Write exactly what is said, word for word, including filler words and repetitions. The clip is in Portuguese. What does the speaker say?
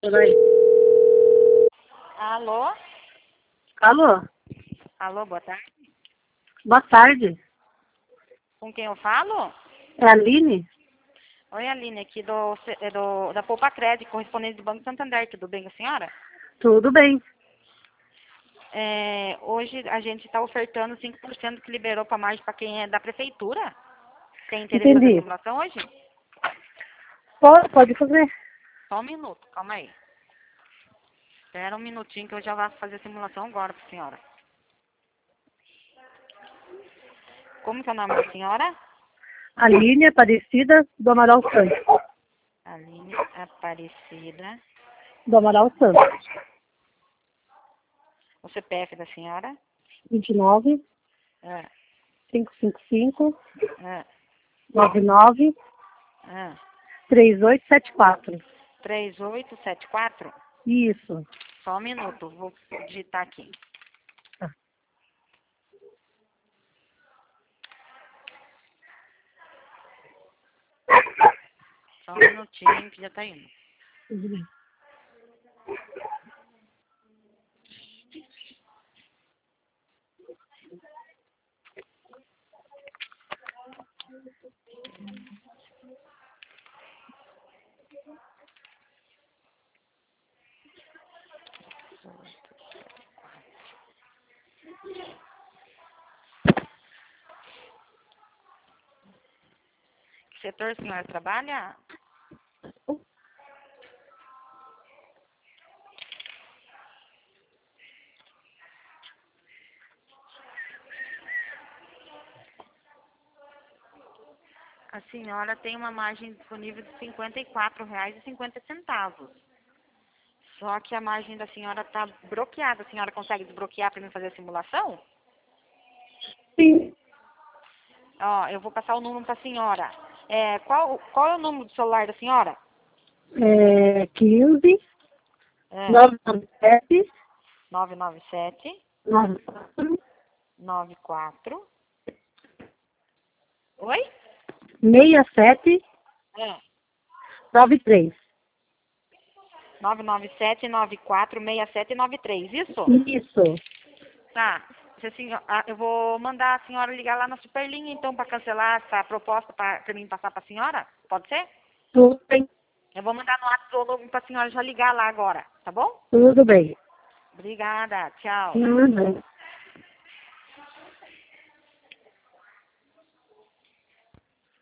Peraí. Alô? Alô? Alô, boa tarde. Boa tarde. Com quem eu falo? É a Aline? Oi, Aline, aqui do, é do, da Poupa Crédito, correspondente do Banco Santander. Tudo bem com a senhora? Tudo bem. É, hoje a gente está ofertando cinco por cento que liberou para mais para quem é da prefeitura. Tem interesse em fazer Entendi. simulação hoje? Pode, pode fazer. Só um minuto, calma aí. Espera um minutinho que eu já vou fazer a simulação agora para a senhora. Como que é o nome da senhora? Aline Aparecida do Amaral Santos. Aline Aparecida. Do Amaral Santos. O C P F da senhora? vinte e nove, É, quinhentos e cinquenta e cinco, é, noventa e nove, é. trinta e oito setenta e quatro. três oito sete quatro? Isso. Só um minuto, vou digitar aqui. Tá. Só um minutinho que já tá indo. Tudo bem. Que setor a senhora trabalha? A senhora tem uma margem disponível de cinquenta e quatro reais e cinquenta centavos. Só que a margem da senhora está bloqueada. A senhora consegue desbloquear para mim fazer a simulação? Sim. Ó, eu vou passar o número para a senhora. É, qual, qual é o número do celular da senhora? É quinze, É, novecentos e noventa e sete, nove nove sete, noventa e quatro, nove quatro. Oi? sessenta e sete, É. noventa e três. nove nove sete, nove quatro, seis sete nove três, isso? Isso. Tá. Se a senhora- ah, eu vou mandar a senhora ligar lá na Superlinha, então, para cancelar essa proposta para mim passar para a senhora? Pode ser? Tudo bem. Eu vou mandar no WhatsApp para a senhora já ligar lá agora, tá bom? Tudo bem. Obrigada, tchau. Uhum.